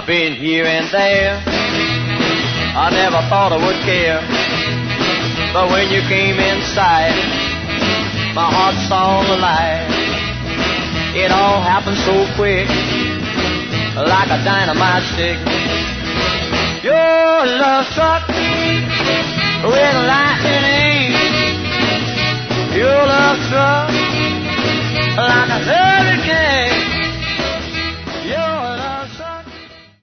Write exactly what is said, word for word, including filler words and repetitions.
been here and there. I never thought I would care. But when you came inside, my heart's all alive. It all happened so quick, like a dynamite stick. Your love struck with lightning